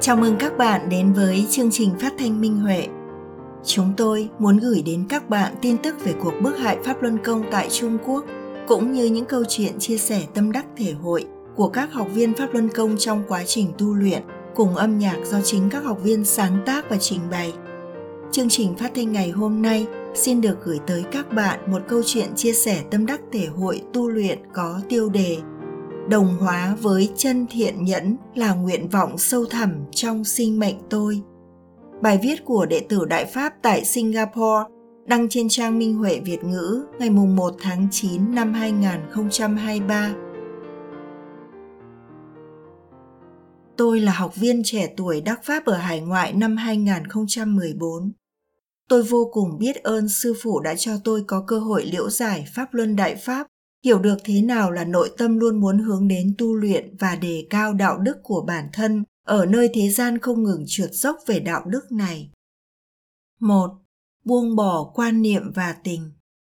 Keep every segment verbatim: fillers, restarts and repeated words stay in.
Chào mừng các bạn đến với chương trình phát thanh Minh Huệ. Chúng tôi muốn gửi đến các bạn tin tức về cuộc bức hại Pháp Luân Công tại Trung Quốc, cũng như những câu chuyện chia sẻ tâm đắc thể hội của các học viên Pháp Luân Công trong quá trình tu luyện, cùng âm nhạc do chính các học viên sáng tác và trình bày. Chương trình phát thanh ngày hôm nay xin được gửi tới các bạn một câu chuyện chia sẻ tâm đắc thể hội tu luyện có tiêu đề Đồng hóa với chân thiện nhẫn là nguyện vọng sâu thẳm trong sinh mệnh tôi. Bài viết của đệ tử Đại Pháp tại Singapore đăng trên trang Minh Huệ Việt ngữ ngày mùng một tháng chín năm hai nghìn không trăm hai mươi ba. Tôi là học viên trẻ tuổi đắc Pháp ở hải ngoại năm hai nghìn không trăm mười bốn. Tôi vô cùng biết ơn sư phụ đã cho tôi có cơ hội liễu giải Pháp Luân Đại Pháp, hiểu được thế nào là nội tâm luôn muốn hướng đến tu luyện và đề cao đạo đức của bản thân ở nơi thế gian không ngừng trượt dốc về đạo đức này. một. Buông bỏ quan niệm và tình.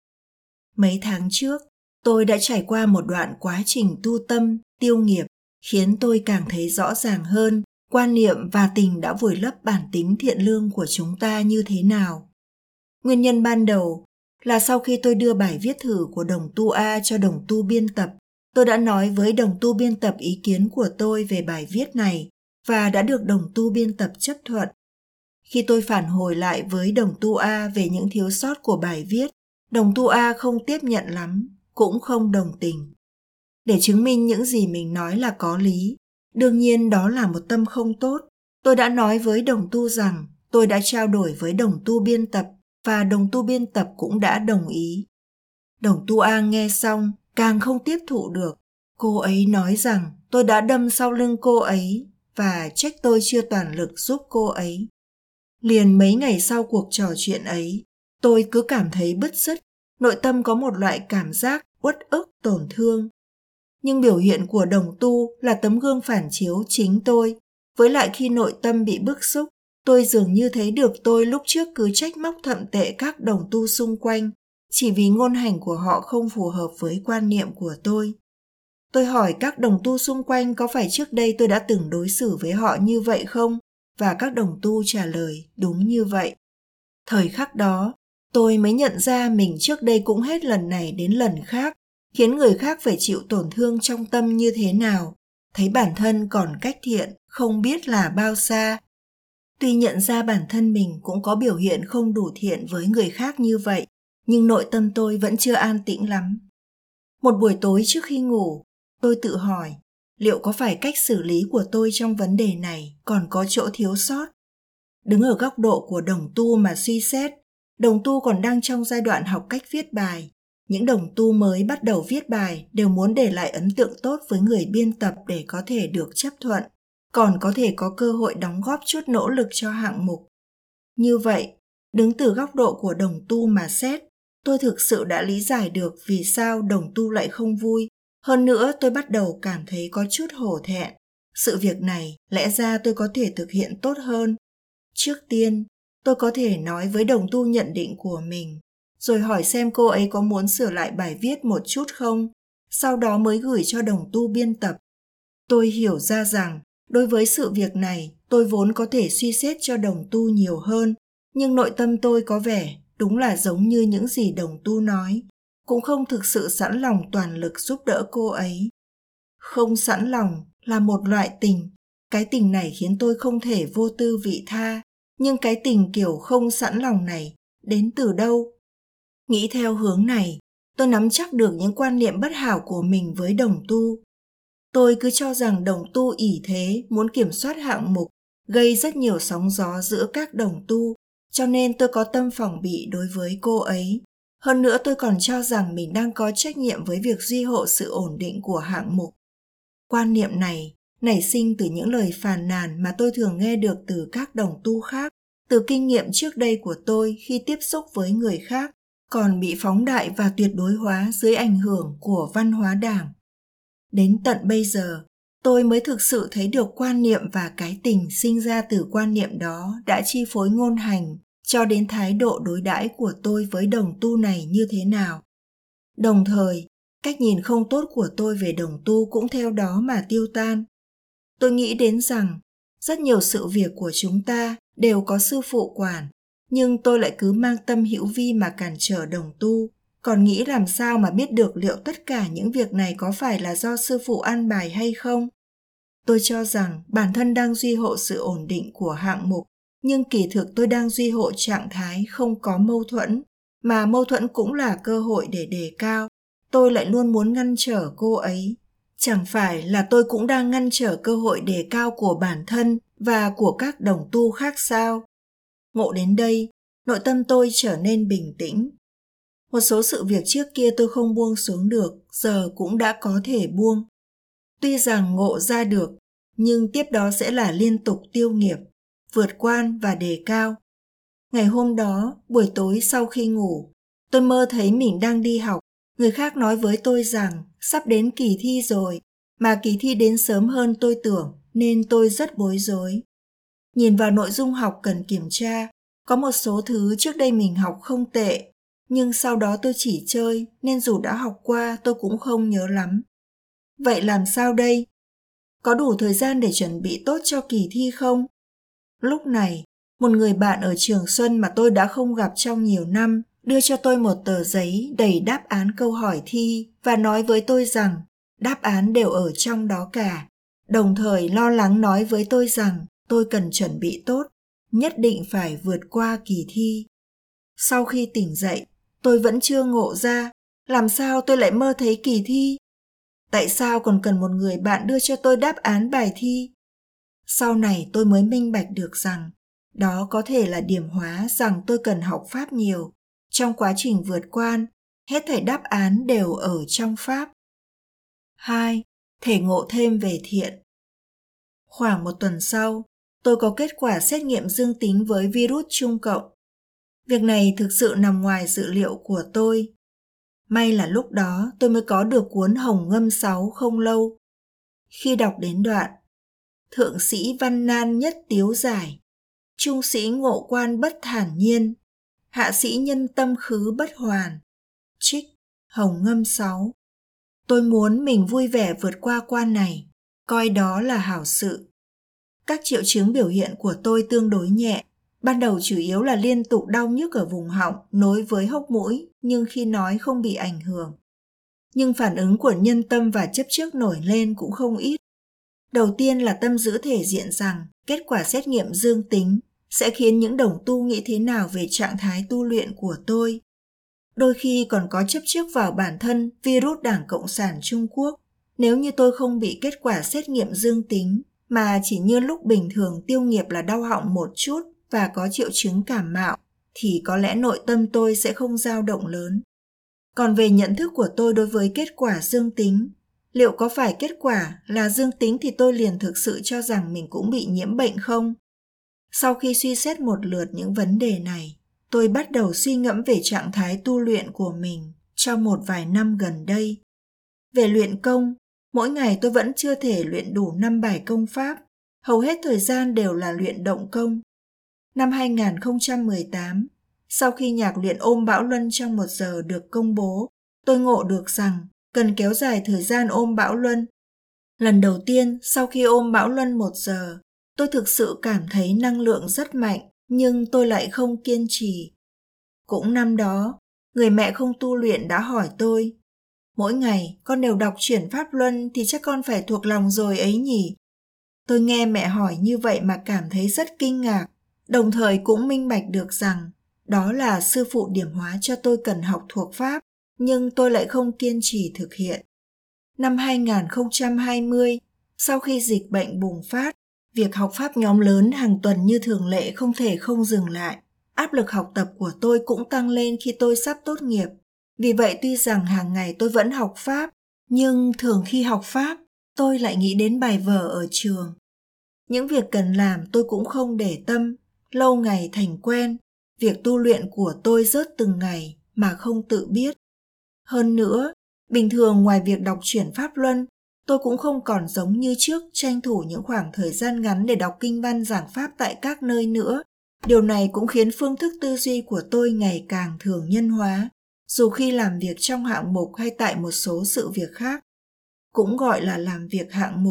Mấy tháng trước, tôi đã trải qua một đoạn quá trình tu tâm, tiêu nghiệp, khiến tôi càng thấy rõ ràng hơn quan niệm và tình đã vùi lấp bản tính thiện lương của chúng ta như thế nào. Nguyên nhân ban đầu là sau khi tôi đưa bài viết thử của đồng tu A cho đồng tu biên tập, tôi đã nói với đồng tu biên tập ý kiến của tôi về bài viết này và đã được đồng tu biên tập chấp thuận. Khi tôi phản hồi lại với đồng tu A về những thiếu sót của bài viết, đồng tu A không tiếp nhận lắm, cũng không đồng tình. Để chứng minh những gì mình nói là có lý, đương nhiên đó là một tâm không tốt, tôi đã nói với đồng tu rằng tôi đã trao đổi với đồng tu biên tập và đồng tu biên tập cũng đã đồng ý. Đồng tu A nghe xong càng không tiếp thụ được. Cô ấy nói rằng tôi đã đâm sau lưng cô ấy và trách tôi chưa toàn lực giúp cô ấy. Liền mấy ngày sau cuộc trò chuyện ấy, tôi cứ cảm thấy bứt rứt, nội tâm có một loại cảm giác uất ức tổn thương. Nhưng biểu hiện của đồng tu là tấm gương phản chiếu chính tôi. Với lại khi nội tâm bị bức xúc, tôi dường như thấy được tôi lúc trước cứ trách móc thậm tệ các đồng tu xung quanh, chỉ vì ngôn hành của họ không phù hợp với quan niệm của tôi. Tôi hỏi các đồng tu xung quanh có phải trước đây tôi đã từng đối xử với họ như vậy không? Và các đồng tu trả lời đúng như vậy. Thời khắc đó, tôi mới nhận ra mình trước đây cũng hết lần này đến lần khác, khiến người khác phải chịu tổn thương trong tâm như thế nào, thấy bản thân còn cách thiện, không biết là bao xa. Tuy nhận ra bản thân mình cũng có biểu hiện không đủ thiện với người khác như vậy, nhưng nội tâm tôi vẫn chưa an tĩnh lắm. Một buổi tối trước khi ngủ, tôi tự hỏi, liệu có phải cách xử lý của tôi trong vấn đề này còn có chỗ thiếu sót? Đứng ở góc độ của đồng tu mà suy xét, đồng tu còn đang trong giai đoạn học cách viết bài. Những đồng tu mới bắt đầu viết bài đều muốn để lại ấn tượng tốt với người biên tập để có thể được chấp thuận, còn có thể có cơ hội đóng góp chút nỗ lực cho hạng mục. Như vậy, đứng từ góc độ của đồng tu mà xét, tôi thực sự đã lý giải được vì sao đồng tu lại không vui. Hơn nữa tôi bắt đầu cảm thấy có chút hổ thẹn. Sự việc này lẽ ra tôi có thể thực hiện tốt hơn. Trước tiên, tôi có thể nói với đồng tu nhận định của mình, rồi hỏi xem cô ấy có muốn sửa lại bài viết một chút không, sau đó mới gửi cho đồng tu biên tập. Tôi hiểu ra rằng, đối với sự việc này, tôi vốn có thể suy xét cho đồng tu nhiều hơn, nhưng nội tâm tôi có vẻ đúng là giống như những gì đồng tu nói, cũng không thực sự sẵn lòng toàn lực giúp đỡ cô ấy. Không sẵn lòng là một loại tình, cái tình này khiến tôi không thể vô tư vị tha, nhưng cái tình kiểu không sẵn lòng này đến từ đâu? Nghĩ theo hướng này, tôi nắm chắc được những quan niệm bất hảo của mình với đồng tu. Tôi cứ cho rằng đồng tu ỷ thế muốn kiểm soát hạng mục, gây rất nhiều sóng gió giữa các đồng tu, cho nên tôi có tâm phòng bị đối với cô ấy. Hơn nữa tôi còn cho rằng mình đang có trách nhiệm với việc duy hộ sự ổn định của hạng mục. Quan niệm này nảy sinh từ những lời phàn nàn mà tôi thường nghe được từ các đồng tu khác, từ kinh nghiệm trước đây của tôi khi tiếp xúc với người khác, còn bị phóng đại và tuyệt đối hóa dưới ảnh hưởng của văn hóa Đảng. Đến tận bây giờ, tôi mới thực sự thấy được quan niệm và cái tình sinh ra từ quan niệm đó đã chi phối ngôn hành cho đến thái độ đối đãi của tôi với đồng tu này như thế nào. Đồng thời, cách nhìn không tốt của tôi về đồng tu cũng theo đó mà tiêu tan. Tôi nghĩ đến rằng, Rất nhiều sự việc của chúng ta đều có sư phụ quản, nhưng tôi lại cứ mang tâm hữu vi mà cản trở đồng tu, còn nghĩ làm sao mà biết được liệu tất cả những việc này có phải là do sư phụ an bài hay không. Tôi cho rằng bản thân đang duy hộ sự ổn định của hạng mục, nhưng kỳ thực tôi đang duy hộ trạng thái không có mâu thuẫn, mà mâu thuẫn cũng là cơ hội để đề cao. Tôi lại luôn muốn ngăn trở cô ấy. Chẳng phải là tôi cũng đang ngăn trở cơ hội đề cao của bản thân và của các đồng tu khác sao? Ngộ đến đây, nội tâm tôi trở nên bình tĩnh. Một số sự việc trước kia tôi không buông xuống được, giờ cũng đã có thể buông. Tuy rằng ngộ ra được, nhưng tiếp đó sẽ là liên tục tiêu nghiệp, vượt quan và đề cao. Ngày hôm đó, buổi tối sau khi ngủ, tôi mơ thấy mình đang đi học. Người khác nói với tôi rằng sắp đến kỳ thi rồi, mà kỳ thi đến sớm hơn tôi tưởng nên tôi rất bối rối. Nhìn vào nội dung học cần kiểm tra, có một số thứ trước đây mình học không tệ, nhưng sau đó tôi chỉ chơi nên dù đã học qua tôi cũng không nhớ lắm. Vậy làm sao đây? Có đủ thời gian để chuẩn bị tốt cho kỳ thi không? Lúc này, một người bạn ở Trường Xuân mà tôi đã không gặp trong nhiều năm đưa cho tôi một tờ giấy đầy đáp án câu hỏi thi và nói với tôi rằng đáp án đều ở trong đó cả, đồng thời lo lắng nói với tôi rằng tôi cần chuẩn bị tốt, nhất định phải vượt qua kỳ thi. Sau khi tỉnh dậy, tôi vẫn chưa ngộ ra, làm sao tôi lại mơ thấy kỳ thi? Tại sao còn cần một người bạn đưa cho tôi đáp án bài thi? Sau này tôi mới minh bạch được rằng, đó có thể là điểm hóa rằng tôi cần học Pháp nhiều. Trong quá trình vượt quan, hết thảy đáp án đều ở trong Pháp. hai. Thể ngộ thêm về thiện. Khoảng một tuần sau, tôi có kết quả xét nghiệm dương tính với virus Trung Cộng. Việc này thực sự nằm ngoài dự liệu của tôi. May là lúc đó tôi mới có được cuốn Hồng Ngâm sáu không lâu. Khi đọc đến đoạn, thượng sĩ văn nan nhất tiếu giải, trung sĩ ngộ quan bất thản nhiên, hạ sĩ nhân tâm khứ bất hoàn, trích Hồng Ngâm sáu. Tôi muốn mình vui vẻ vượt qua quan này, coi đó là hảo sự. Các triệu chứng biểu hiện của tôi tương đối nhẹ. Ban đầu chủ yếu là liên tục đau nhức ở vùng họng nối với hốc mũi, nhưng khi nói không bị ảnh hưởng. Nhưng phản ứng của nhân tâm và chấp trước nổi lên cũng không ít. Đầu tiên là tâm giữ thể diện rằng kết quả xét nghiệm dương tính sẽ khiến những đồng tu nghĩ thế nào về trạng thái tu luyện của tôi. Đôi khi còn có chấp trước vào bản thân virus Đảng Cộng sản Trung Quốc. Nếu như tôi không bị kết quả xét nghiệm dương tính, mà chỉ như lúc bình thường tiêu nghiệp là đau họng một chút và có triệu chứng cảm mạo, thì có lẽ nội tâm tôi sẽ không dao động lớn. Còn về nhận thức của tôi đối với kết quả dương tính, liệu có phải kết quả là dương tính thì tôi liền thực sự cho rằng mình cũng bị nhiễm bệnh không? Sau khi suy xét một lượt những vấn đề này, tôi bắt đầu suy ngẫm về trạng thái tu luyện của mình trong một vài năm gần đây. Về luyện công, mỗi ngày tôi vẫn chưa thể luyện đủ năm bài công pháp, hầu hết thời gian đều là luyện động công. Năm hai không một tám, sau khi nhạc luyện ôm bão luân trong một giờ được công bố, tôi ngộ được rằng cần kéo dài thời gian ôm bão luân. Lần đầu tiên sau khi ôm bão luân một giờ, tôi thực sự cảm thấy năng lượng rất mạnh, nhưng tôi lại không kiên trì. Cũng năm đó, người mẹ không tu luyện đã hỏi tôi, mỗi ngày con đều đọc chuyển Pháp Luân thì chắc con phải thuộc lòng rồi ấy nhỉ? Tôi nghe mẹ hỏi như vậy mà cảm thấy rất kinh ngạc, đồng thời cũng minh bạch được rằng đó là sư phụ điểm hóa cho tôi cần học thuộc Pháp, nhưng tôi lại không kiên trì thực hiện. Năm hai không hai không, sau khi dịch bệnh bùng phát, việc học Pháp nhóm lớn hàng tuần như thường lệ không thể không dừng lại. Áp lực học tập của tôi cũng tăng lên khi tôi sắp tốt nghiệp. Vì vậy tuy rằng hàng ngày tôi vẫn học Pháp, nhưng thường khi học Pháp, tôi lại nghĩ đến bài vở ở trường. Những việc cần làm tôi cũng không để tâm, lâu ngày thành quen, việc tu luyện của tôi rớt từng ngày mà không tự biết. Hơn nữa, bình thường ngoài việc đọc chuyển Pháp Luân, tôi cũng không còn giống như trước tranh thủ những khoảng thời gian ngắn để đọc kinh văn giảng Pháp tại các nơi nữa. Điều này cũng khiến phương thức tư duy của tôi ngày càng thường nhân hóa, dù khi làm việc trong hạng mục hay tại một số sự việc khác. Cũng gọi là làm việc hạng mục,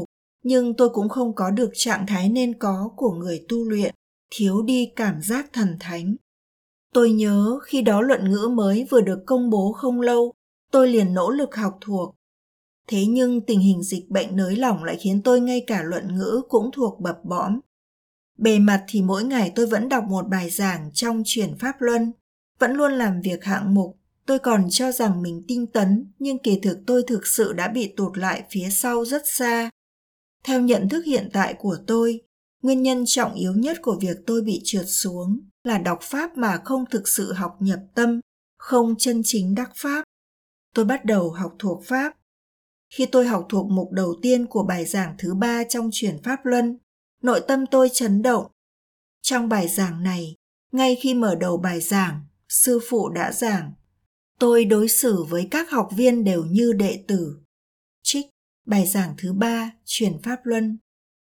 nhưng tôi cũng không có được trạng thái nên có của người tu luyện, thiếu đi cảm giác thần thánh. Tôi nhớ khi đó luận ngữ mới vừa được công bố không lâu, tôi liền nỗ lực học thuộc. Thế nhưng tình hình dịch bệnh nới lỏng lại khiến tôi ngay cả luận ngữ cũng thuộc bập bõm. Bề mặt thì mỗi ngày tôi vẫn đọc một bài giảng trong Chuyển Pháp Luân, vẫn luôn làm việc hạng mục. Tôi còn cho rằng mình tinh tấn, nhưng kỳ thực tôi thực sự đã bị tụt lại phía sau rất xa. Theo nhận thức hiện tại của tôi, nguyên nhân trọng yếu nhất của việc tôi bị trượt xuống là đọc Pháp mà không thực sự học nhập tâm, không chân chính đắc Pháp. Tôi bắt đầu học thuộc Pháp. Khi tôi học thuộc mục đầu tiên của bài giảng thứ ba trong Chuyển Pháp Luân, nội tâm tôi chấn động. Trong bài giảng này, ngay khi mở đầu bài giảng, sư phụ đã giảng, tôi đối xử với các học viên đều như đệ tử. Trích bài giảng thứ ba, Chuyển Pháp Luân.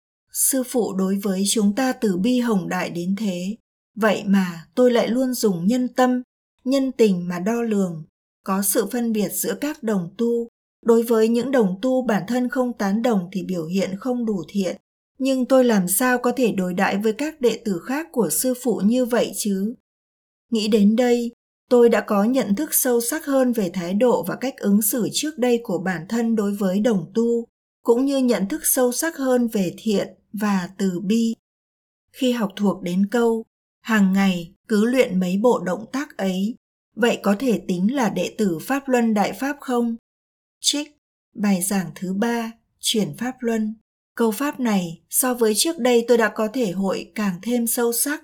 Sư phụ đối với chúng ta từ bi hồng đại đến thế, vậy mà tôi lại luôn dùng nhân tâm, nhân tình mà đo lường, có sự phân biệt giữa các đồng tu. Đối với những đồng tu bản thân không tán đồng thì biểu hiện không đủ thiện, nhưng tôi làm sao có thể đối đãi với các đệ tử khác của sư phụ như vậy chứ? Nghĩ đến đây, tôi đã có nhận thức sâu sắc hơn về thái độ và cách ứng xử trước đây của bản thân đối với đồng tu, cũng như nhận thức sâu sắc hơn về thiện và từ bi. Khi học thuộc đến câu, hàng ngày cứ luyện mấy bộ động tác ấy, vậy có thể tính là đệ tử Pháp Luân Đại Pháp không? Trích bài giảng thứ ba, Chuyển Pháp Luân. Câu pháp này so với trước đây tôi đã có thể hội càng thêm sâu sắc.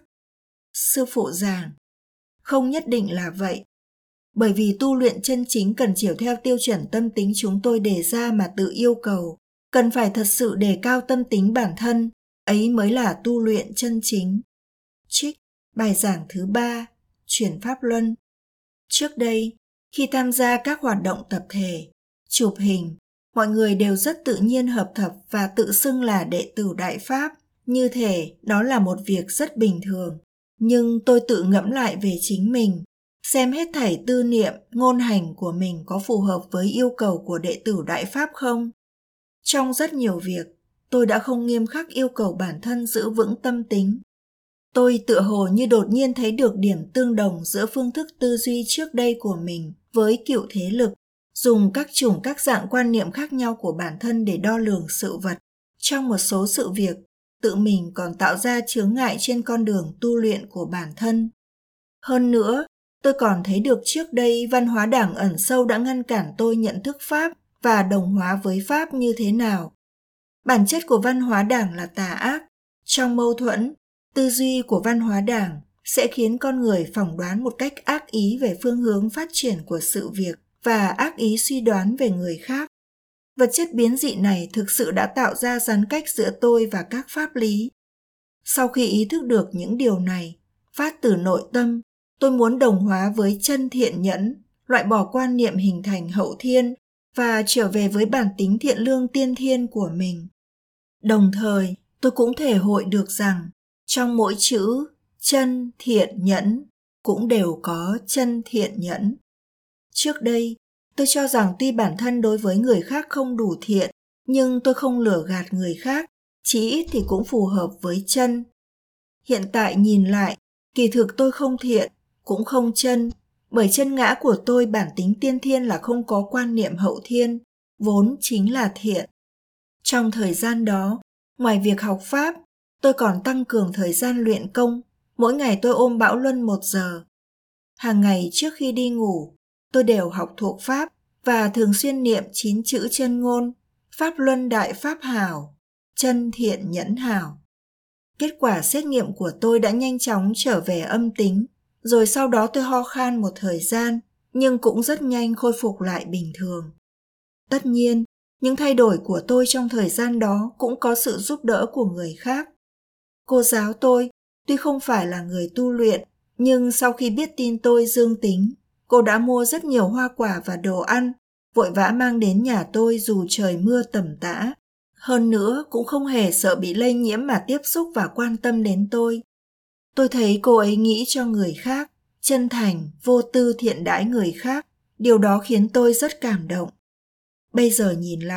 Sư phụ giảng, không nhất định là vậy. Bởi vì tu luyện chân chính cần chiều theo tiêu chuẩn tâm tính chúng tôi đề ra mà tự yêu cầu, cần phải thật sự đề cao tâm tính bản thân, ấy mới là tu luyện chân chính. Trích bài giảng thứ ba, Chuyển Pháp Luân. Trước đây, khi tham gia các hoạt động tập thể, chụp hình, mọi người đều rất tự nhiên hợp thập và tự xưng là đệ tử Đại Pháp, như thể đó là một việc rất bình thường. Nhưng tôi tự ngẫm lại về chính mình, xem hết thảy tư niệm, ngôn hành của mình có phù hợp với yêu cầu của đệ tử Đại Pháp không? Trong rất nhiều việc, tôi đã không nghiêm khắc yêu cầu bản thân giữ vững tâm tính. Tôi tựa hồ như đột nhiên thấy được điểm tương đồng giữa phương thức tư duy trước đây của mình với cựu thế lực, dùng các chủng các dạng quan niệm khác nhau của bản thân để đo lường sự vật. Trong một số sự việc, tự mình còn tạo ra chướng ngại trên con đường tu luyện của bản thân. Hơn nữa, tôi còn thấy được trước đây văn hóa đảng ẩn sâu đã ngăn cản tôi nhận thức Pháp và đồng hóa với Pháp như thế nào. Bản chất của văn hóa đảng là tà ác. Trong mâu thuẫn, tư duy của văn hóa đảng sẽ khiến con người phỏng đoán một cách ác ý về phương hướng phát triển của sự việc và ác ý suy đoán về người khác. Vật chất biến dị này thực sự đã tạo ra gián cách giữa tôi và các pháp lý. Sau khi ý thức được những điều này, phát từ nội tâm, tôi muốn đồng hóa với chân thiện nhẫn, loại bỏ quan niệm hình thành hậu thiên và trở về với bản tính thiện lương tiên thiên của mình. Đồng thời, tôi cũng thể hội được rằng trong mỗi chữ chân thiện nhẫn cũng đều có chân thiện nhẫn. Trước đây, tôi cho rằng tuy bản thân đối với người khác không đủ thiện, nhưng tôi không lừa gạt người khác, chí ít thì cũng phù hợp với chân. Hiện tại nhìn lại, kỳ thực tôi không thiện, cũng không chân, bởi chân ngã của tôi bản tính tiên thiên là không có quan niệm hậu thiên, vốn chính là thiện. Trong thời gian đó, ngoài việc học Pháp, tôi còn tăng cường thời gian luyện công, mỗi ngày tôi ôm Bão Luân một giờ. Hàng ngày trước khi đi ngủ, tôi đều học thuộc Pháp và thường xuyên niệm chín chữ chân ngôn, Pháp Luân Đại Pháp Hảo, chân thiện nhẫn hảo. Kết quả xét nghiệm của tôi đã nhanh chóng trở về âm tính, rồi sau đó tôi ho khan một thời gian, nhưng cũng rất nhanh khôi phục lại bình thường. Tất nhiên, những thay đổi của tôi trong thời gian đó cũng có sự giúp đỡ của người khác. Cô giáo tôi, tuy không phải là người tu luyện, nhưng sau khi biết tin tôi dương tính, cô đã mua rất nhiều hoa quả và đồ ăn, vội vã mang đến nhà tôi dù trời mưa tầm tã. Hơn nữa cũng không hề sợ bị lây nhiễm mà tiếp xúc và quan tâm đến tôi. Tôi thấy cô ấy nghĩ cho người khác, chân thành, vô tư thiện đãi người khác. Điều đó khiến tôi rất cảm động. Bây giờ nhìn lại,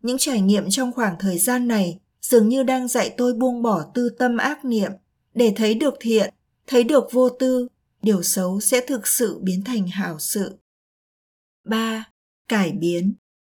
những trải nghiệm trong khoảng thời gian này dường như đang dạy tôi buông bỏ tư tâm ác niệm để thấy được thiện, thấy được vô tư, điều xấu sẽ thực sự biến thành hảo sự. ba. Cải biến.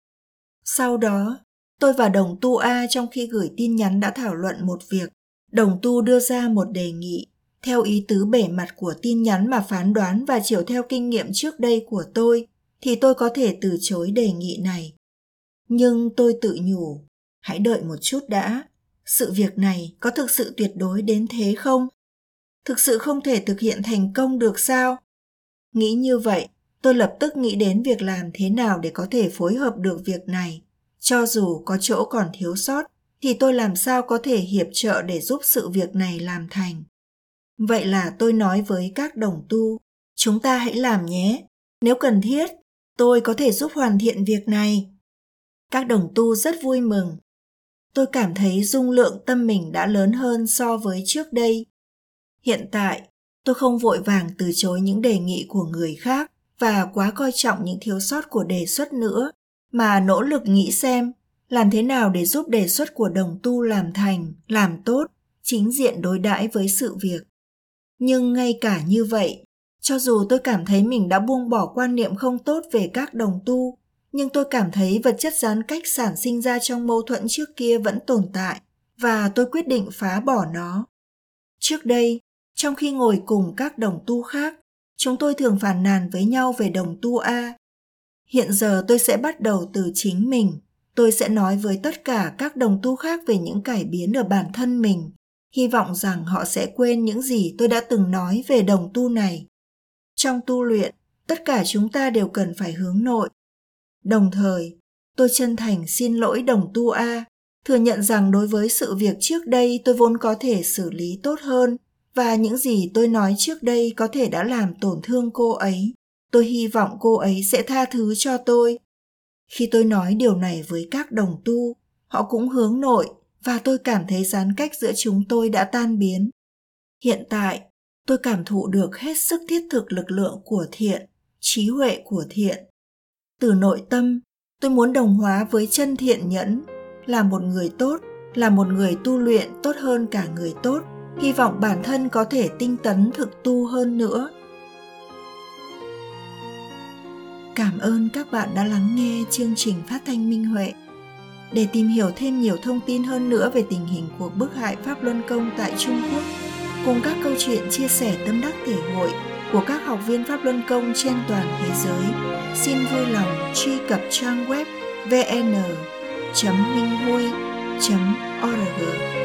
Sau đó, tôi và đồng tu A trong khi gửi tin nhắn đã thảo luận một việc. Đồng tu đưa ra một đề nghị. Theo ý tứ bề mặt của tin nhắn mà phán đoán và chiều theo kinh nghiệm trước đây của tôi, thì tôi có thể từ chối đề nghị này. Nhưng tôi tự nhủ, hãy đợi một chút đã. Sự việc này có thực sự tuyệt đối đến thế không? Thực sự không thể thực hiện thành công được sao? Nghĩ như vậy, tôi lập tức nghĩ đến việc làm thế nào để có thể phối hợp được việc này. Cho dù có chỗ còn thiếu sót, thì tôi làm sao có thể hiệp trợ để giúp sự việc này làm thành. Vậy là tôi nói với các đồng tu, chúng ta hãy làm nhé. Nếu cần thiết, tôi có thể giúp hoàn thiện việc này. Các đồng tu rất vui mừng. Tôi cảm thấy dung lượng tâm mình đã lớn hơn so với trước đây. Hiện tại, tôi không vội vàng từ chối những đề nghị của người khác và quá coi trọng những thiếu sót của đề xuất nữa, mà nỗ lực nghĩ xem làm thế nào để giúp đề xuất của đồng tu làm thành, làm tốt, chính diện đối đãi với sự việc. Nhưng ngay cả như vậy, cho dù tôi cảm thấy mình đã buông bỏ quan niệm không tốt về các đồng tu, nhưng tôi cảm thấy vật chất gián cách sản sinh ra trong mâu thuẫn trước kia vẫn tồn tại, và tôi quyết định phá bỏ nó. Trước đây, trong khi ngồi cùng các đồng tu khác, chúng tôi thường phàn nàn với nhau về đồng tu A. Hiện giờ tôi sẽ bắt đầu từ chính mình. Tôi sẽ nói với tất cả các đồng tu khác về những cải biến ở bản thân mình, hy vọng rằng họ sẽ quên những gì tôi đã từng nói về đồng tu này. Trong tu luyện, tất cả chúng ta đều cần phải hướng nội. Đồng thời, tôi chân thành xin lỗi đồng tu A, thừa nhận rằng đối với sự việc trước đây tôi vốn có thể xử lý tốt hơn, và những gì tôi nói trước đây có thể đã làm tổn thương cô ấy. Tôi hy vọng cô ấy sẽ tha thứ cho tôi. Khi tôi nói điều này với các đồng tu, họ cũng hướng nội và tôi cảm thấy gián cách giữa chúng tôi đã tan biến. Hiện tại, tôi cảm thụ được hết sức thiết thực lực lượng của thiện, trí huệ của thiện. Từ nội tâm, tôi muốn đồng hóa với chân thiện nhẫn, là một người tốt, là một người tu luyện tốt hơn cả người tốt, hy vọng bản thân có thể tinh tấn thực tu hơn nữa. Cảm ơn các bạn đã lắng nghe chương trình phát thanh Minh Huệ. Để tìm hiểu thêm nhiều thông tin hơn nữa về tình hình cuộc bức hại Pháp Luân Công tại Trung Quốc, cùng các câu chuyện chia sẻ tâm đắc thể hội của các học viên Pháp Luân Công trên toàn thế giới, xin vui lòng truy cập trang web vê en chấm minh hui chấm org.